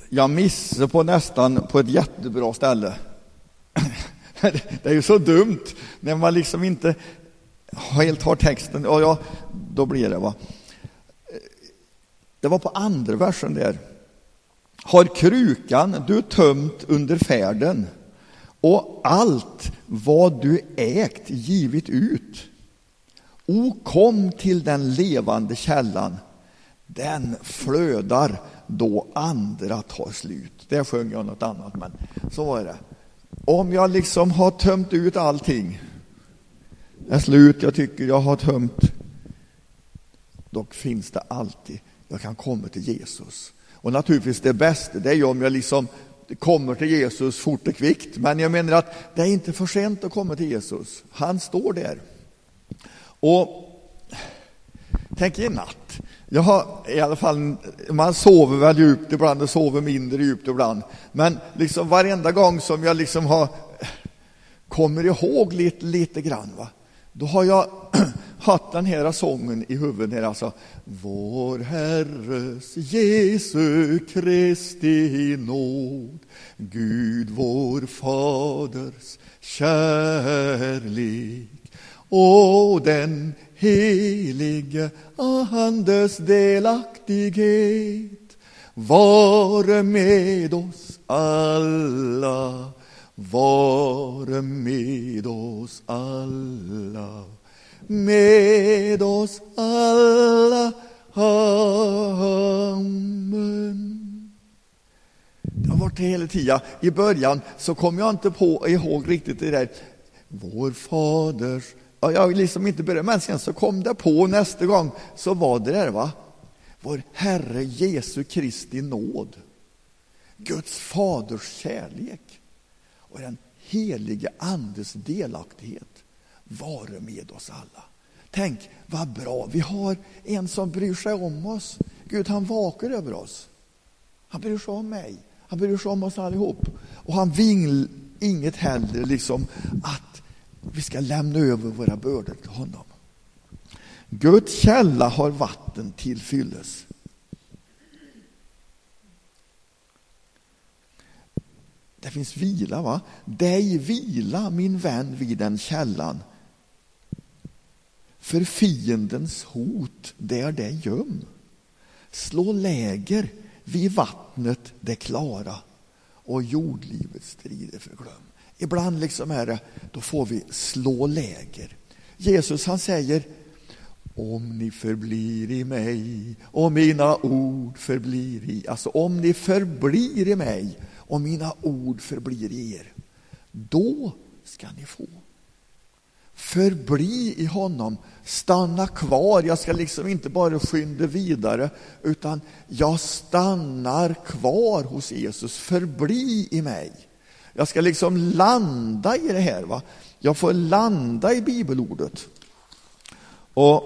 Jag missade på ett jättebra ställe. Det är ju så dumt när man liksom inte helt har texten. Ja, då blir det, va? Det var på andra versen där. Har krukan du tömt under färden och allt vad du ägt givit ut. O kom till den levande källan. Den flödar då andra tar slut. Där sjöng jag något annat, men så var det. Om jag liksom har tömt ut allting, är slut, jag tycker jag har tömt, då finns det alltid, jag kan komma till Jesus. Och naturligtvis det bästa, det är ju om jag liksom kommer till Jesus fort och kvickt. Men jag menar att det är inte för sent att komma till Jesus. Han står där. Och tänk i natt. Jag har i alla fall, man sover väl djupt ibland och sover mindre djupt ibland. Men liksom varenda gång som jag liksom kommer ihåg lite grann, va? Då har jag haft den här sången i huvudet här, alltså. Vår Herres Jesu Kristi nåd, Gud vår Faders kärlek och den helige Andes delaktighet vare med oss alla, vare med oss alla, med oss alla. Amen. Det har varit hela tiden. I början så kom jag inte ihåg riktigt det där. Vår Faders. Ja, jag liksom inte började, men sen så kom det på nästa gång. Så var det där, va? Vår Herre Jesu Kristi nåd. Guds Faders kärlek. Och den helige Andes delaktighet. Vare med oss alla. Tänk vad bra, vi har en som bryr sig om oss. Gud, han vakar över oss. Han bryr sig om mig. Han bryr sig om oss allihop. Och han vill inget heller liksom att vi ska lämna över våra bördor till honom. Guds källa har vatten till fylles. Det finns vila, va? Dig vila, min vän, vid den källan. För fiendens hot, där det göm. Slå läger vid vattnet det klara. Och jordlivets strider förglöm. Ibland liksom är det, då får vi slå läger. Jesus, han säger, om ni förblir i mig och mina ord förblir i. Alltså om ni förblir i mig och mina ord förblir i er, då ska ni få. Förbli i honom, stanna kvar. Jag ska liksom inte bara skynda vidare, utan jag stannar kvar hos Jesus. Förbli i mig. Jag ska liksom landa i det här, va? Jag får landa i bibelordet. Och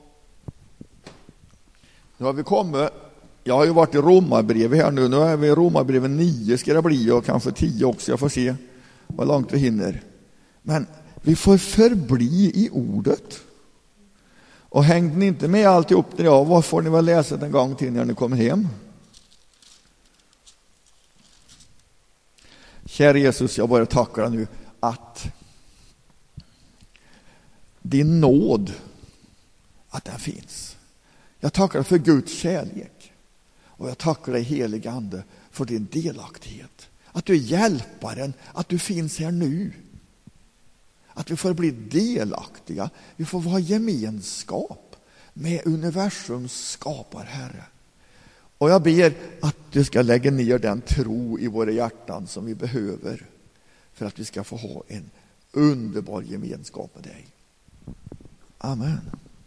nu har vi kommit. Jag har ju varit i Romarbrevet här nu. Nu är vi i Romarbrevet 9 ska det bli, och kanske 10 också. Jag får se vad långt vi hinner. Men vi får förbli i ordet. Och hängde ni inte med alltihop det, ja, vad får ni väl läsa en gång till när ni kommer hem? Kära Jesus, jag bara tackar dig nu att din nåd, att den finns. Jag tackar dig för Guds kärlek. Och jag tackar dig, helige Ande, för din delaktighet. Att du är hjälparen, att du finns här nu. Att vi får bli delaktiga. Vi får vara gemenskap med universums skaparherre. Och jag ber att du ska lägga ner den tro i våra hjärtan som vi behöver för att vi ska få ha en underbar gemenskap med dig. Amen.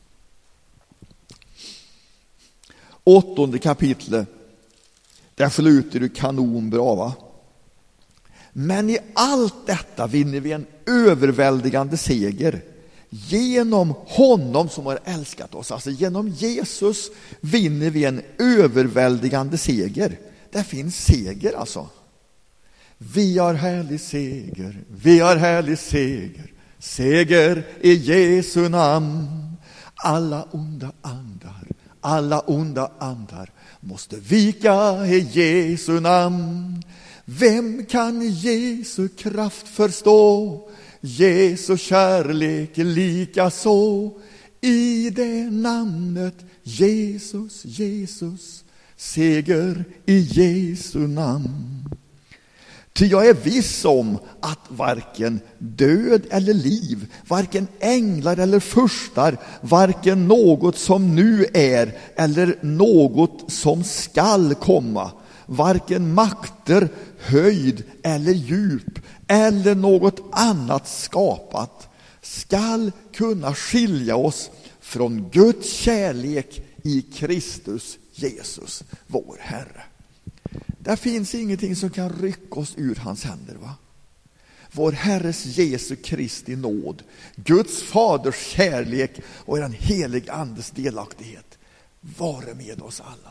8:e kapitlet. Där slutar du kanonbra, va? Men i allt detta vinner vi en överväldigande seger genom honom som har älskat oss. Alltså genom Jesus vinner vi en överväldigande seger. Det finns seger alltså. Vi har härlig seger, vi har härlig seger. Seger i Jesu namn. Alla onda andar, alla onda andar måste vika i Jesu namn. Vem kan Jesu kraft förstå? Jesu kärlek lika så. I det namnet Jesus, Jesus, seger i Jesu namn. Ty jag är viss om att varken död eller liv, varken änglar eller furstar, varken något som nu är eller något som skall komma, varken makter, höjd eller djup eller något annat skapat skall kunna skilja oss från Guds kärlek i Kristus Jesus, vår Herre. Där finns ingenting som kan rycka oss ur hans händer, va? Vår Herres Jesu Kristi nåd, Guds faders kärlek och den helig andes delaktighet vare med oss alla.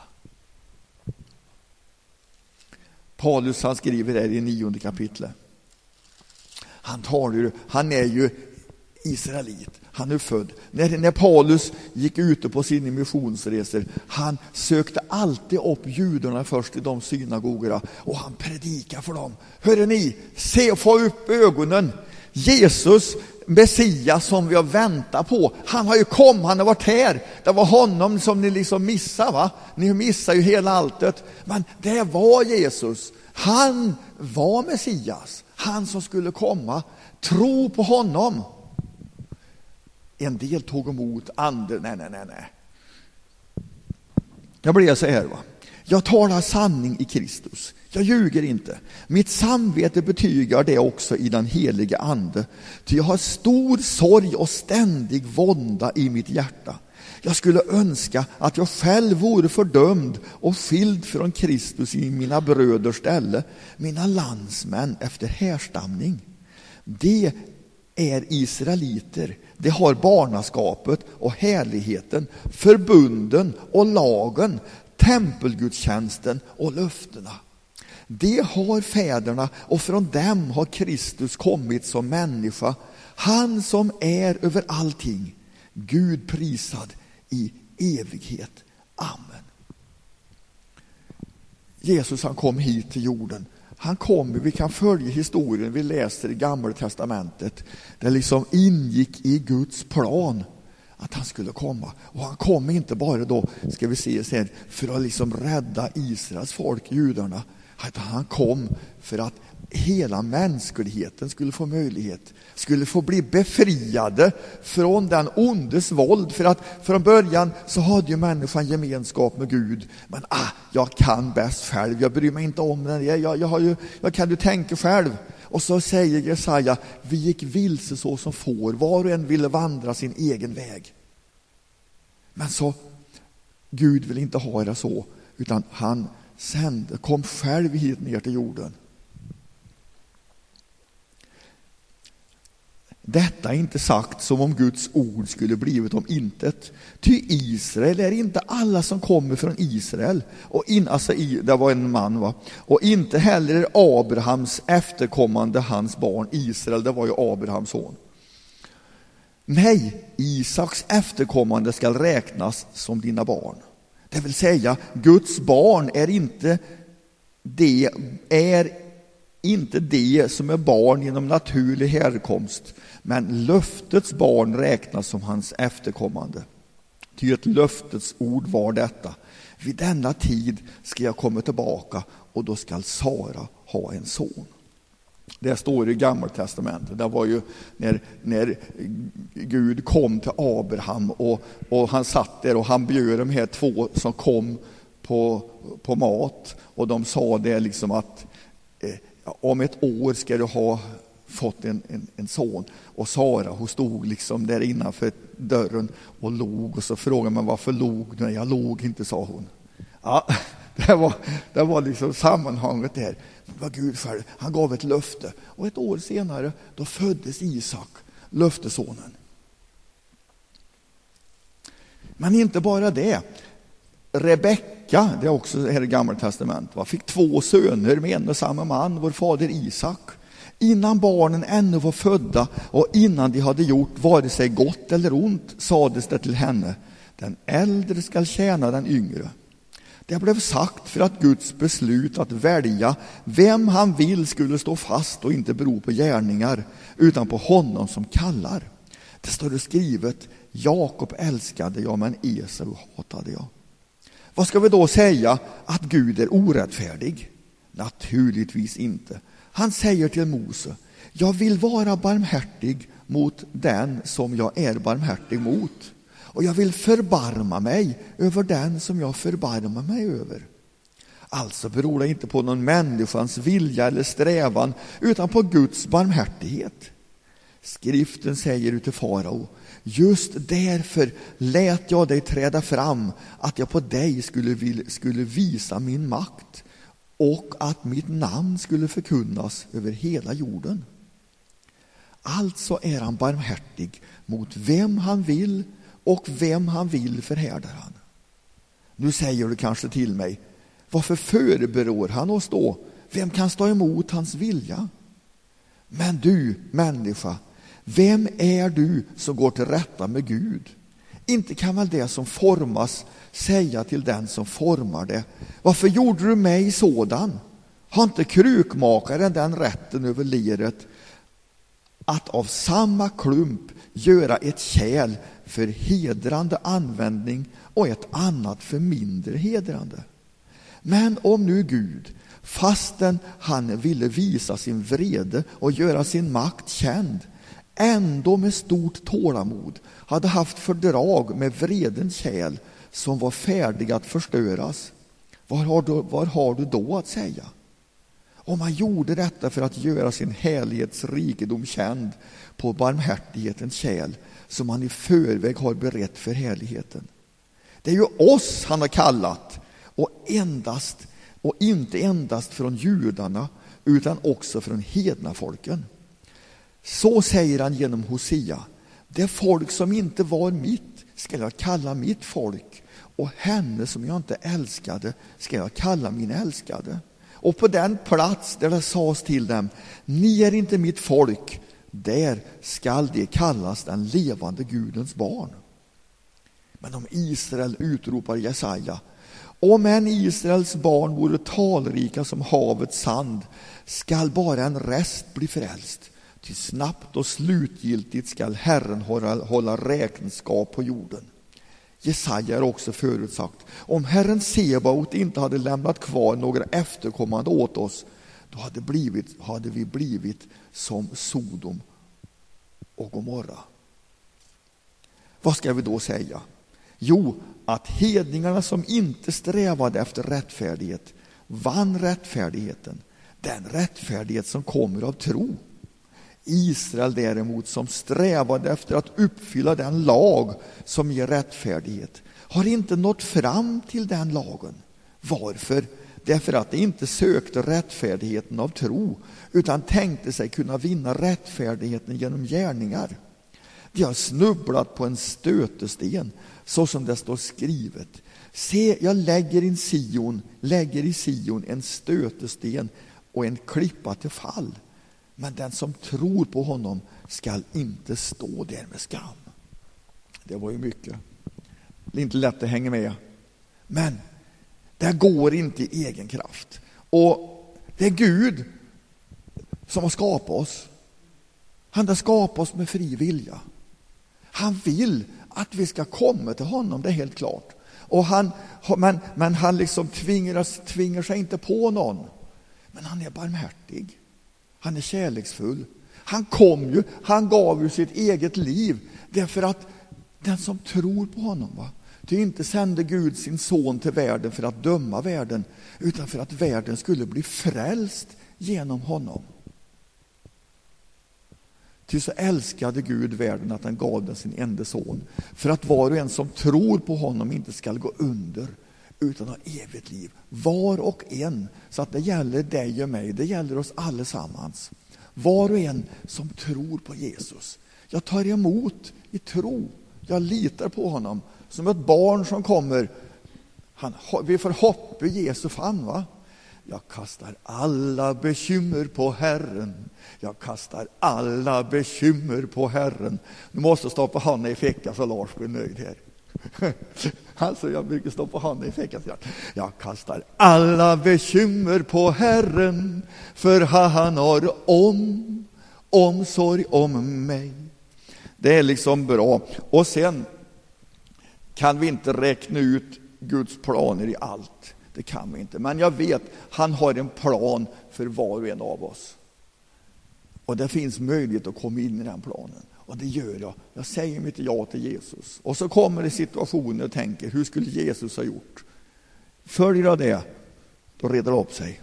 Paulus, han skriver där i 9:e kapitlet. Han är ju israelit. Han är född. När Paulus gick ute på sina missionsresor, han sökte alltid upp judarna först i de synagogorna och han predikade för dem. Hörde ni, se, få upp ögonen. Jesus, Messias som vi har väntat på, han har ju kommit, han har varit här. Det var honom som ni liksom missade, va? Ni missar ju hela alltet. Men det var Jesus. Han var Messias. Han som skulle komma. Tro på honom. En del tog emot, andra nej. Jag blev så här, va. Jag talar sanning i Kristus. Jag ljuger inte. Mitt samvete betygar det också i den helige ande. Ty jag har stor sorg och ständig vånda i mitt hjärta. Jag skulle önska att jag själv vore fördömd och skild från Kristus i mina bröders ställe, mina landsmän efter härstamning. Det är israeliter. Det har barnaskapet och härligheten, förbunden och lagen, tempelgudstjänsten och löftena. Det har fäderna och från dem har Kristus kommit som människa. Han som är över allting. Gud prisad i evighet. Amen. Jesus, han kom hit till jorden. Han kommer, vi kan följa historien, vi läser i Gamla testamentet. Det liksom ingick i Guds plan att han skulle komma. Och han kom inte bara då, ska vi se sen, för att liksom rädda Israels folk, judarna. Han kom för att hela mänskligheten skulle få möjlighet, skulle få bli befriade från den ondes våld. För att från början så hade ju människan gemenskap med Gud. Men jag kan bäst själv, jag bryr mig inte om det. Jag kan du tänka själv. Och så säger Jesaja, vi gick vilse så som får, var och en ville vandra sin egen väg. Men så, Gud vill inte ha det så, utan han kom själv hit ner till jorden. Detta är inte sagt som om Guds ord skulle blivit om intet. Ty Israel är inte alla som kommer från Israel. Och det var en man, va? Och inte heller Abrahams efterkommande hans barn Israel. Det var ju Abrahams son. Nej, Isaks efterkommande ska räknas som dina barn. Det vill säga, Guds barn är inte det som är barn genom naturlig härkomst, men löftets barn räknas som hans efterkommande. Ty ett löftets ord var detta: vid denna tid ska jag komma tillbaka och då ska Sara ha en son. Det står i Gamla testamentet. Det var ju när Gud kom till Abraham och han satt där och han bjöd de här två som kom på mat, och de sa det liksom att om ett år ska du ha fått en son. Och Sara, hon stod liksom där innanför dörren och log, och så frågade man varför log du? Jag log inte, sa hon. Ja, det var liksom sammanhanget där. Vad Gud själv, han gav ett löfte, och ett år senare då föddes Isak, löftesonen. Men inte bara det. Rebecka, det är också här i Gamla testamentet, fick 2 söner med en och samma man, vår fader Isak. Innan barnen ännu var födda och innan de hade gjort vare sig gott eller ont, sades det till henne: Den äldre skall tjäna den yngre. Det blev sagt för att Guds beslut att välja vem han vill skulle stå fast och inte bero på gärningar utan på honom som kallar. Det står det skrivet: Jakob älskade jag, men Esau hatade jag. Vad ska vi då säga? Att Gud är orättfärdig? Naturligtvis inte. Han säger till Mose: jag vill vara barmhärtig mot den som jag är barmhärtig mot. Och jag vill förbarma mig över den som jag förbarmar mig över. Alltså beror det inte på någon människans vilja eller strävan, utan på Guds barmhärtighet. Skriften säger ut till farao: just därför lät jag dig träda fram, att jag på dig skulle visa min makt och att mitt namn skulle förkunnas över hela jorden. Alltså är han barmhärtig mot vem han vill, och vem han vill förhärdar han. Nu säger du kanske till mig: varför förebrår han oss då? Vem kan stå emot hans vilja? Men du, människa, vem är du som går till rätta med Gud? Inte kan väl det som formas säga till den som formar det: varför gjorde du mig sådan? Har inte krukmakaren den rätten över leret att av samma klump göra ett kärl för hedrande användning och ett annat för mindre hedrande? Men om nu Gud, fastän han ville visa sin vrede och göra sin makt känd, ändå med stort tålamod hade haft fördrag med vredens kärl som var färdig att förstöras, vad har du då att säga? Om han gjorde detta för att göra sin härlighets rikedom känd på barmhärtighetens kärl som han i förväg har berett för härligheten. Det är ju oss han har kallat, och inte endast från judarna utan också från hedna folken. Så säger han genom Hosea: det folk som inte var mitt ska jag kalla mitt folk, och henne som jag inte älskade ska jag kalla min älskade. Och på den plats där det sades till dem: ni är inte mitt folk, där skall det kallas den levande Gudens barn. Men om Israel utropar Jesaja: om en Israels barn vore talrika som havets sand, skall bara en rest bli frälst. Ty snabbt och slutgiltigt skall Herren hålla räkenskap på jorden. Jesaja är också förutsagt: om Herren Sebaot inte hade lämnat kvar några efterkommande åt oss, då hade vi blivit som Sodom och Gomorra. Vad ska vi då säga? Jo, att hedningarna som inte strävade efter rättfärdighet vann rättfärdigheten, den rättfärdighet som kommer av tro. Israel däremot, som strävade efter att uppfylla den lag som ger rättfärdighet, har inte nått fram till den lagen. Varför? Därför att de inte sökte rättfärdigheten av tro, utan tänkte sig kunna vinna rättfärdigheten genom gärningar. De har snubblat på en stötesten, så som det står skrivet: se, jag lägger i Sion en stötesten och en klippa till fall, men den som tror på honom skall inte stå där med skam. Det var ju mycket. Det är inte lätt att hänga med. Men det går inte i egen kraft. Och det är Gud som har skapat oss. Han har skapat oss med fri vilja. Han vill att vi ska komma till honom, det är helt klart. Och men han liksom tvingar sig inte på någon. Men han är barmhärtig. Han är kärleksfull. Han gav ju sitt eget liv därför att den som tror på honom, det inte sände Gud sin son till världen för att döma världen, utan för att världen skulle bli frälst genom honom. Ty så älskade Gud världen att han gav den sin enda son, för att var och en som tror på honom inte ska gå under utan ha evigt liv. Var och en, så att det gäller dig och mig, det gäller oss allesammans. Var och en som tror på Jesus. Jag tar emot i tro. Jag litar på honom som ett barn som kommer. Vi får hoppa i Jesu famn, va? Jag kastar alla bekymmer på Herren. Jag kastar alla bekymmer på Herren. Du måste stoppa handen i fickan så Lars blir nöjd här. Alltså jag brukar stå på handen i fickan. Jag kastar alla bekymmer på Herren, för han har omsorg om mig. Det är liksom bra. Och sen kan vi inte räkna ut Guds planer i allt. Det kan vi inte. Men jag vet, han har en plan för var och en av oss. Och det finns möjlighet att komma in i den planen. Och det gör jag. Jag säger mitt ja till Jesus. Och så kommer det situationer och tänker, hur skulle Jesus ha gjort? Följer jag det, då reder det upp sig.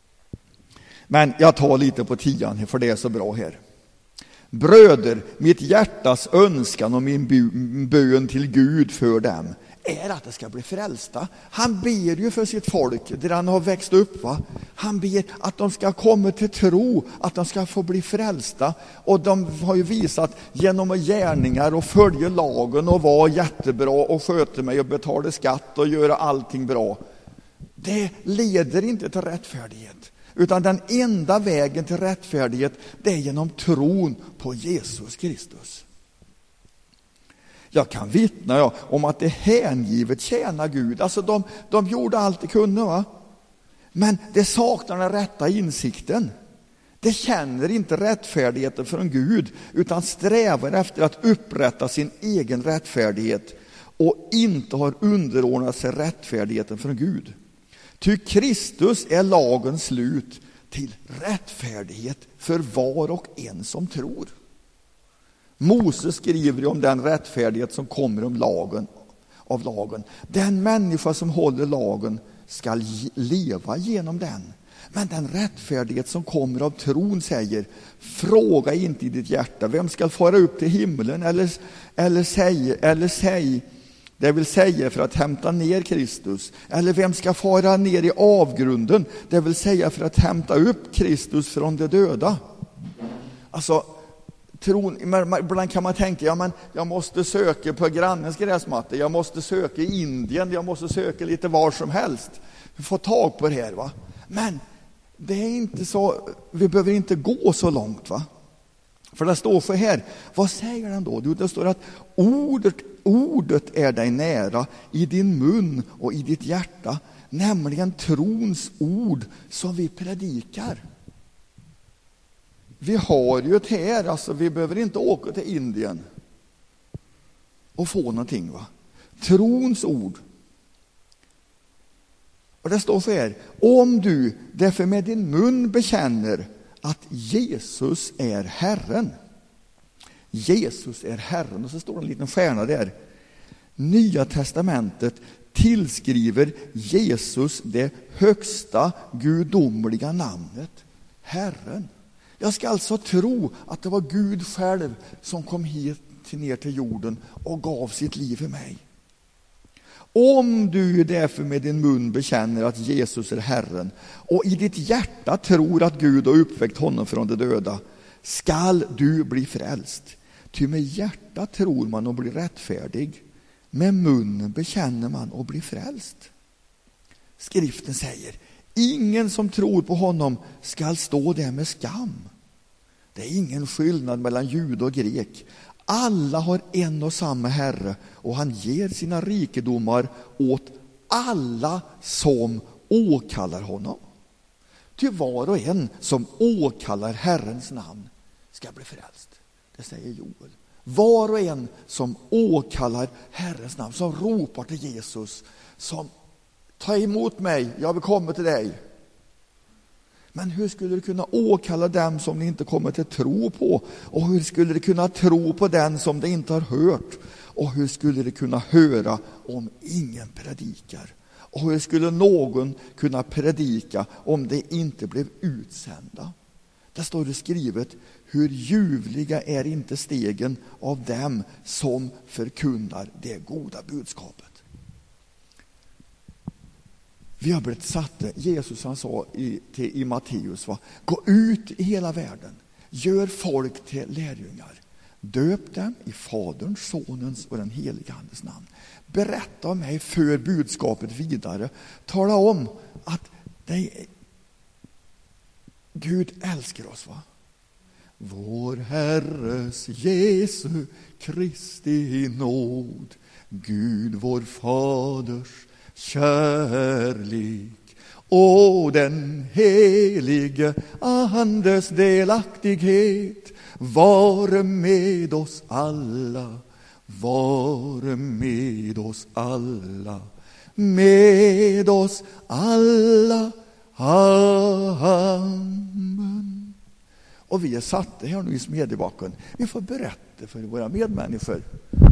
Men jag tar lite på 10, för det är så bra här. Bröder, mitt hjärtas önskan och min bön till Gud för dem är att det ska bli frälsta. Han ber ju för sitt folk där han har växt upp. Va? Han ber att de ska komma till tro, att de ska få bli frälsta. Och de har ju visat genom gärningar och följa lagen och vara jättebra och sköta mig och betala skatt och göra allting bra. Det leder inte till rättfärdighet. Utan den enda vägen till rättfärdighet, det är genom tron på Jesus Kristus. Jag kan vittna om att det hängivet tjänar Gud. Alltså de gjorde allt de kunde, va? Men det saknar den rätta insikten. Det känner inte rättfärdigheten från Gud, utan strävar efter att upprätta sin egen rättfärdighet och inte har underordnat sig rättfärdigheten från Gud. Ty Kristus är lagens slut till rättfärdighet för var och en som tror. Moses skriver om den rättfärdighet som kommer av lagen. Den människa som håller lagen ska leva genom den. Men den rättfärdighet som kommer av tron säger, fråga inte i ditt hjärta, vem ska fara upp till himlen eller säg, det vill säga för att hämta ner Kristus. Eller vem ska fara ner i avgrunden, det vill säga för att hämta upp Kristus från de döda. Alltså, tron, ibland kan man tänka, ja, men jag måste söka på grannens gräsmatta, jag måste söka i Indien, jag måste söka lite var som helst. Vi får tag på det här, va? Men det är inte så, vi behöver inte gå så långt, va? För det står så här, vad säger den då? Det står att ordet är dig nära i din mun och i ditt hjärta, nämligen trons ord som vi predikar. Vi har ju det här, alltså vi behöver inte åka till Indien och få någonting, va? Trons ord. Och det står så här, om du därför med din mun bekänner att Jesus är Herren. Jesus är Herren. Och så står det en liten stjärna där. Nya testamentet tillskriver Jesus det högsta gudomliga namnet, Herren. Jag ska alltså tro att det var Gud själv som kom hit ner till jorden och gav sitt liv för mig. Om du därför med din mun bekänner att Jesus är Herren och i ditt hjärta tror att Gud har uppväckt honom från de döda, skall du bli frälst. Ty med hjärta tror man och blir rättfärdig, med munnen bekänner man och blir frälst. Skriften säger, ingen som tror på honom skall stå där med skam. Det är ingen skillnad mellan jud och grek. Alla har en och samma Herre, och han ger sina rikedomar åt alla som åkallar honom. Ty var och en som åkallar Herrens namn ska bli frälst. Det säger Joel. Var och en som åkallar Herrens namn, som ropar till Jesus, som ta emot mig, jag vill komma till dig. Men hur skulle du kunna åkalla dem som ni inte kommer till tro på? Och hur skulle du kunna tro på den som de inte har hört? Och hur skulle du kunna höra om ingen predikar? Och hur skulle någon kunna predika om det inte blev utsända? Där står det skrivet, hur ljuvliga är inte stegen av dem som förkunnar det goda budskapet. Vi har blivit satta, Jesus han sa i Matteus, gå ut i hela världen, gör folk till lärjungar, döp dem i Faderns, Sonens och den helige Andes namn. Berätta om mig, för budskapet vidare, tala om att Gud älskar oss, va? vår Herres Jesu Kristi nåd, Gud vår Faders kärlek och den helige Andes delaktighet vare med oss alla, vare med oss alla, med oss alla. Amen. Och vi är satta här nu i Smedjebacken. Vi får berätta för våra medmänniskor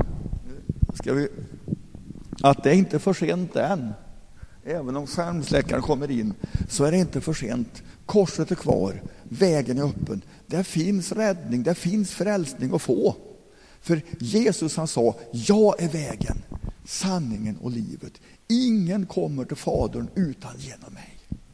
att det är inte för sent än. Även om skärmsläckaren kommer in så är det inte för sent. Korset är kvar, vägen är öppen. Det finns räddning, det finns frälsning att få. För Jesus han sa, jag är vägen, sanningen och livet. Ingen kommer till Fadern utan genom mig.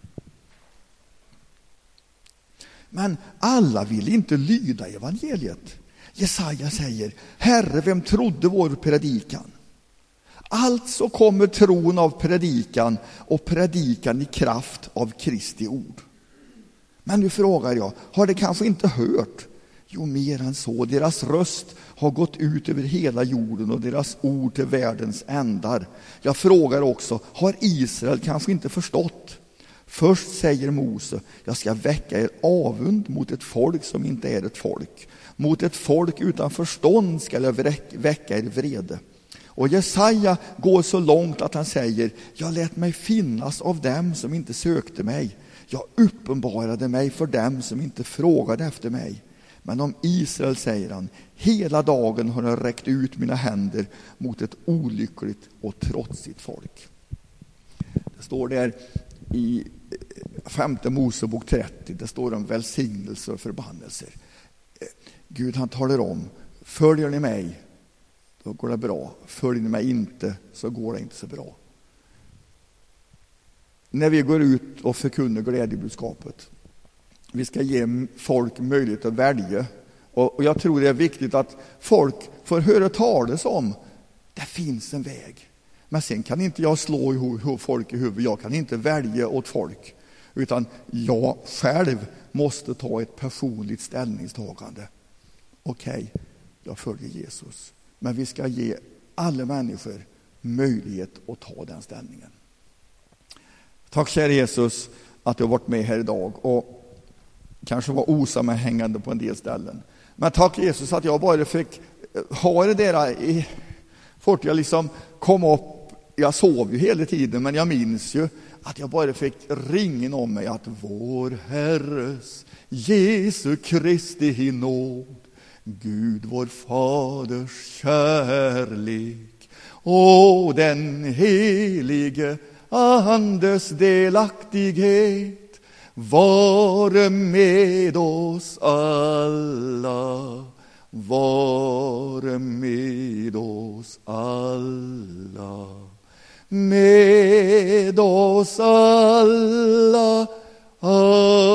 Men alla vill inte lyda evangeliet. Jesaja säger, Herre, vem trodde vår predikan? Alltså kommer tron av predikan och predikan i kraft av Kristi ord. Men nu frågar jag, har det kanske inte hört? Jo, mer än så. Deras röst har gått ut över hela jorden och deras ord till världens ändar. Jag frågar också, har Israel kanske inte förstått? Först säger Mose, jag ska väcka er avund mot ett folk som inte är ett folk. Mot ett folk utan förstånd ska jag väcka er vrede. Och Jesaja går så långt att han säger, jag lät mig finnas av dem som inte sökte mig. Jag uppenbarade mig för dem som inte frågade efter mig. Men om Israel säger han, hela dagen har jag räckt ut mina händer mot ett olyckligt och trotsigt folk. Det står där i 5:e Mosebok 30, det står om välsignelser och förbannelser. Gud han talar om, följer ni mig, då går det bra. Följer ni mig inte, så går det inte så bra. När vi går ut och förkunnar glädjebudskapet, vi ska ge folk möjlighet att välja. Och jag tror det är viktigt att folk får höra talas om, det finns en väg. Men sen kan inte jag slå folk i huvudet, jag kan inte välja åt folk. Utan jag själv måste ta ett personligt ställningstagande. Okej, jag följer Jesus. Men vi ska ge alla människor möjlighet att ta den ställningen. Tack kära Jesus att du har varit med här idag och kanske var osammanhängande på en del ställen. Men tack Jesus att jag bara fick ha det där fort jag liksom kom upp. Jag sov ju hela tiden, men jag minns ju att jag bara fick ringen om mig att vår Herres Jesu Kristi nåd, Gud vår Faders kärlek och den helige Andes delaktighet vare med oss alla, vare med oss alla, med oss alla.